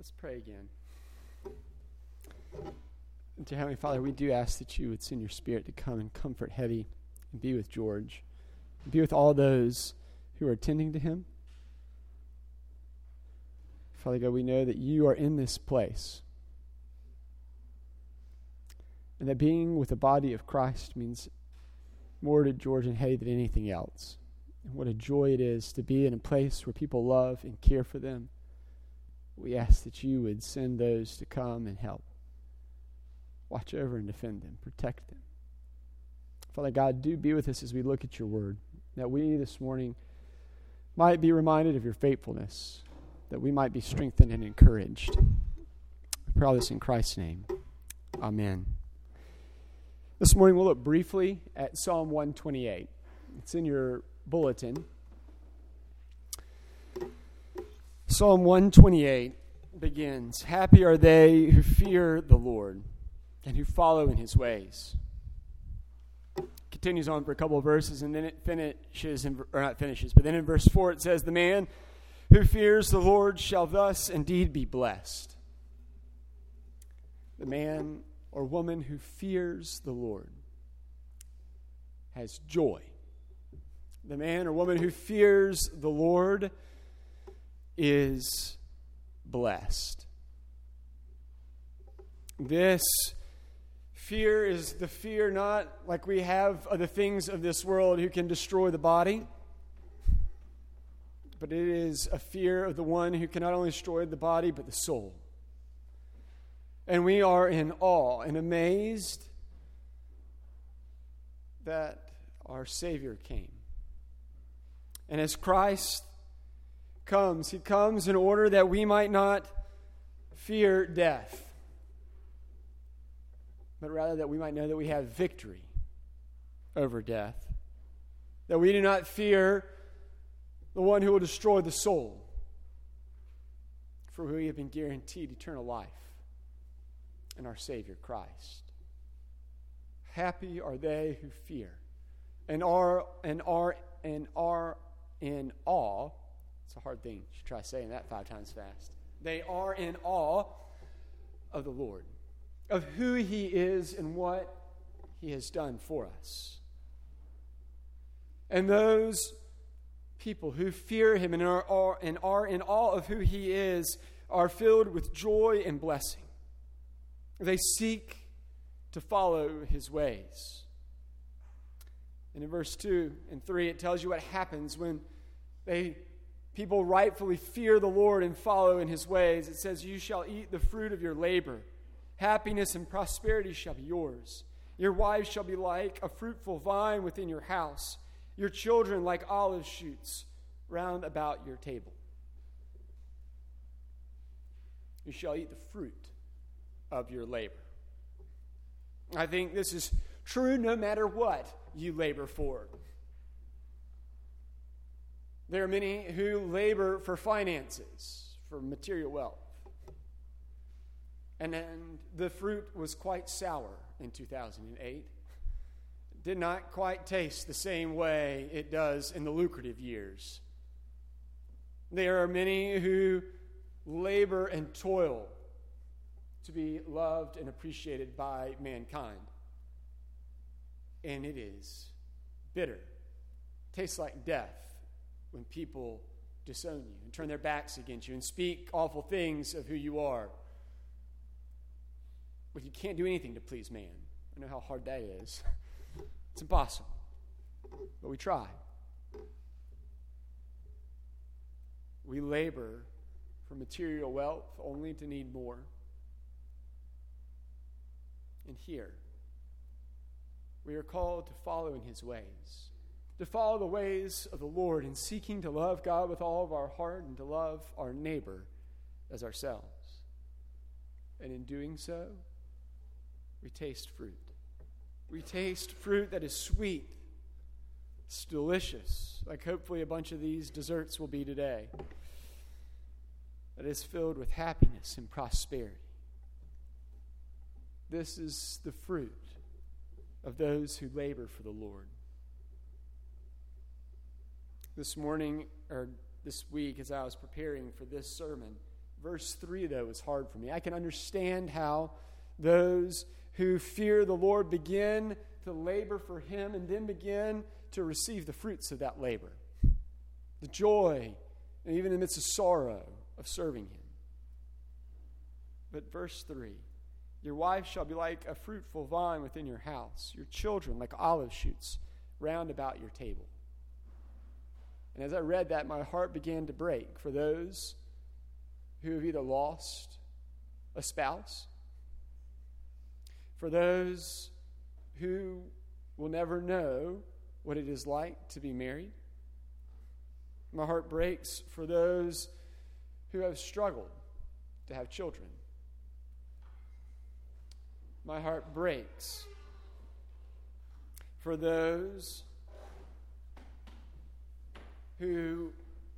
Let's pray again. Dear Heavenly Father, we do ask that you would send your Spirit to come and comfort Hetty and be with George. And be with all those who are attending to him. Father God, we know that you are in this place. And that being with the body of Christ means more to George and Hetty than anything else. And what a joy it is to be in a place where people love and care for them. We ask that you would send those to come and help. Watch over and defend them. Protect them. Father God, do be with us as we look at your word. That we this morning might be reminded of your faithfulness. That we might be strengthened and encouraged. I pray all this in Christ's name. Amen. This morning we'll look briefly at Psalm 128. It's in your bulletin. Psalm 128 begins, "Happy are they who fear the Lord and who follow in his ways." Continues on for a couple of verses, and then it finishes, but then in verse 4 it says, "The man who fears the Lord shall thus indeed be blessed." The man or woman who fears the Lord has joy. The man or woman who fears the Lord is blessed. This fear is the fear not like we have of the things of this world who can destroy the body, but it is a fear of the one who can not only destroy the body but the soul. And we are in awe and amazed that our Savior came. And as Christ comes, he comes in order that we might not fear death, but rather that we might know that we have victory over death. That we do not fear the one who will destroy the soul, for we have been guaranteed eternal life in our Savior Christ. Happy are they who fear and are in awe. It's a hard thing. You should try saying that 5 times fast. They are in awe of the Lord, of who he is and what he has done for us. And those people who fear him and are in awe of who he is are filled with joy and blessing. They seek to follow his ways. And in verse 2 and 3, it tells you what happens when people rightfully fear the Lord and follow in his ways. It says, "You shall eat the fruit of your labor. Happiness and prosperity shall be yours. Your wives shall be like a fruitful vine within your house. Your children like olive shoots round about your table." You shall eat the fruit of your labor. I think this is true no matter what you labor for. There are many who labor for finances, for material wealth. And the fruit was quite sour in 2008. It did not quite taste the same way it does in the lucrative years. There are many who labor and toil to be loved and appreciated by mankind. And it is bitter. It tastes like death when people disown you and turn their backs against you and speak awful things of who you are. But you can't do anything to please man. I know how hard that is. It's impossible. But we try. We labor for material wealth only to need more. And here, we are called to follow in his ways, to follow the ways of the Lord in seeking to love God with all of our heart and to love our neighbor as ourselves. And in doing so, we taste fruit. We taste fruit that is sweet. It's delicious, like hopefully a bunch of these desserts will be today. That is filled with happiness and prosperity. This is the fruit of those who labor for the Lord. This morning, or this week, as I was preparing for this sermon, Verse 3, though, is hard for me. I can understand how those who fear the Lord begin to labor for him and then begin to receive the fruits of that labor. The joy, and even in the midst of sorrow, of serving him. But verse 3, your wife shall be like a fruitful vine within your house, your children like olive shoots round about your table. And as I read that, my heart began to break for those who have either lost a spouse, for those who will never know what it is like to be married. My heart breaks for those who have struggled to have children. My heart breaks for those who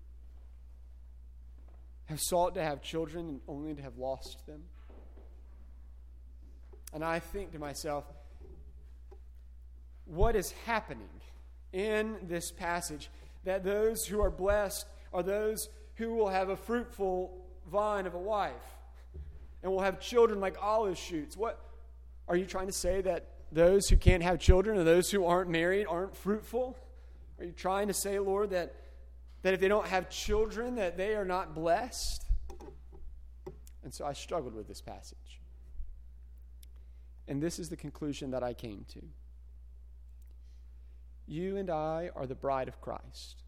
have sought to have children and only to have lost them. And I think to myself, what is happening in this passage? That those who are blessed are those who will have a fruitful vine of a wife and will have children like olive shoots. What are you trying to say, that those who can't have children or those who aren't married aren't fruitful? Are you trying to say, Lord, that if they don't have children, that they are not blessed? And so I struggled with this passage. And this is the conclusion that I came to. You and I are the bride of Christ.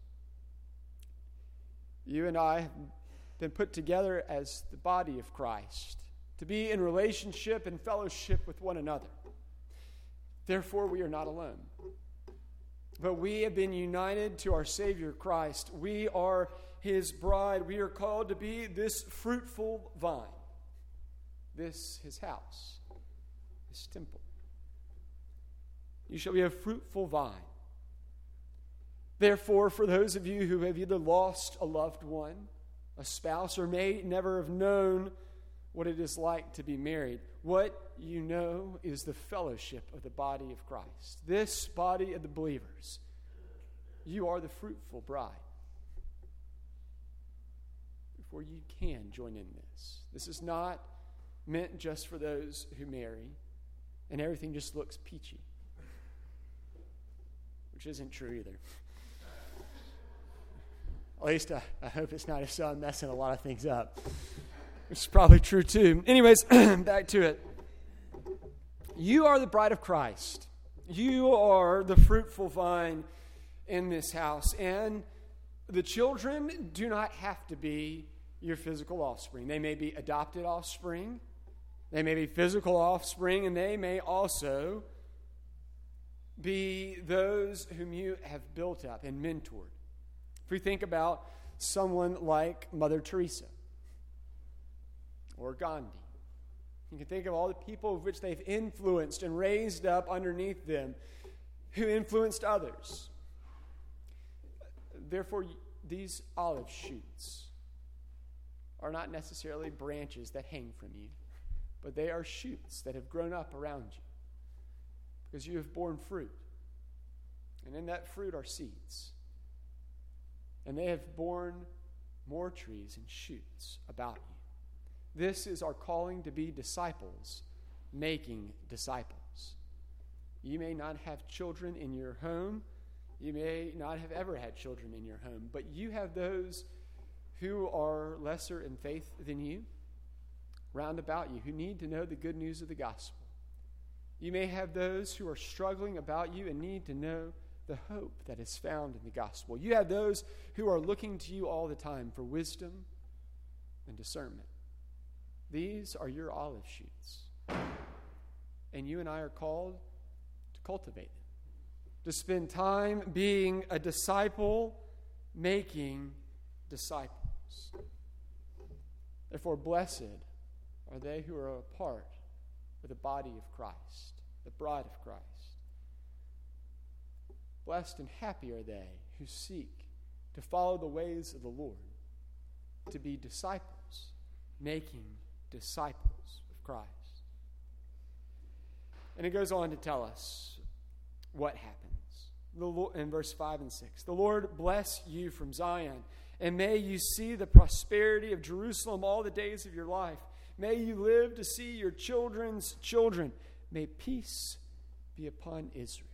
You and I have been put together as the body of Christ to be in relationship and fellowship with one another. Therefore, we are not alone. But we have been united to our Savior Christ. We are his bride. We are called to be this fruitful vine, this his house, his temple. You shall be a fruitful vine. Therefore, for those of you who have either lost a loved one, a spouse, or may never have known what it is like to be married, what you know is the fellowship of the body of Christ. This body of the believers, you are the fruitful bride. Therefore, you can join in this. This is not meant just for those who marry and everything just looks peachy, which isn't true either. At least I hope it's not, if so I'm messing a lot of things up. Which is probably true too. Anyways, back to it. You are the bride of Christ. You are the fruitful vine in this house. And the children do not have to be your physical offspring. They may be adopted offspring. They may be physical offspring. And they may also be those whom you have built up and mentored. If we think about someone like Mother Teresa or Gandhi, you can think of all the people of which they've influenced and raised up underneath them who influenced others. Therefore, these olive shoots are not necessarily branches that hang from you, but they are shoots that have grown up around you because you have borne fruit. And in that fruit are seeds. And they have borne more trees and shoots about you. This is our calling to be disciples, making disciples. You may not have children in your home. You may not have ever had children in your home. But you have those who are lesser in faith than you, round about you, who need to know the good news of the gospel. You may have those who are struggling about you and need to know the hope that is found in the gospel. You have those who are looking to you all the time for wisdom and discernment. These are your olive shoots. And you and I are called to cultivate them, to spend time being a disciple, making disciples. Therefore, blessed are they who are a part of the body of Christ, the bride of Christ. Blessed and happy are they who seek to follow the ways of the Lord, to be disciples, making disciples of Christ. And it goes on to tell us what happens. In verse 5 and 6, the Lord bless you from Zion And may you see the prosperity of Jerusalem all the days of your life. May you live to see your children's children. May peace be upon Israel.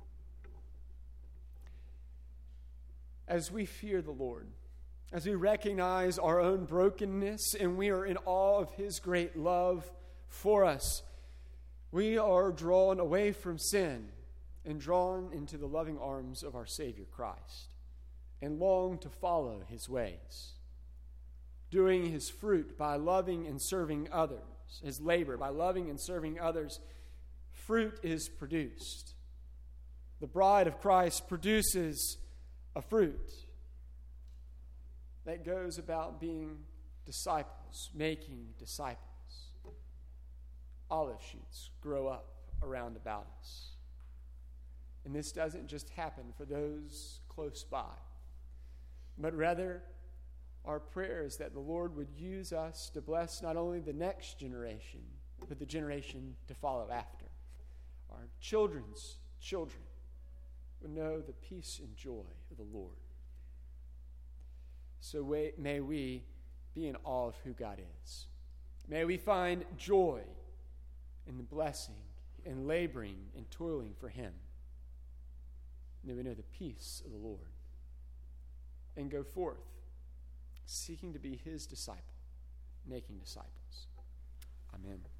As we fear the Lord, as we recognize our own brokenness and we are in awe of His great love for us, we are drawn away from sin and drawn into the loving arms of our Savior Christ and long to follow His ways, doing His fruit by loving and serving others, His labor by loving and serving others. Fruit is produced. The bride of Christ produces a fruit that goes about being disciples, making disciples. Olive shoots grow up around about us. And this doesn't just happen for those close by, but rather our prayer is that the Lord would use us to bless not only the next generation, but the generation to follow after. Our children's children would know the peace and joy of the Lord. So may we be in awe of who God is. May we find joy in the blessing and laboring and toiling for Him. May we know the peace of the Lord and go forth seeking to be His disciple, making disciples. Amen.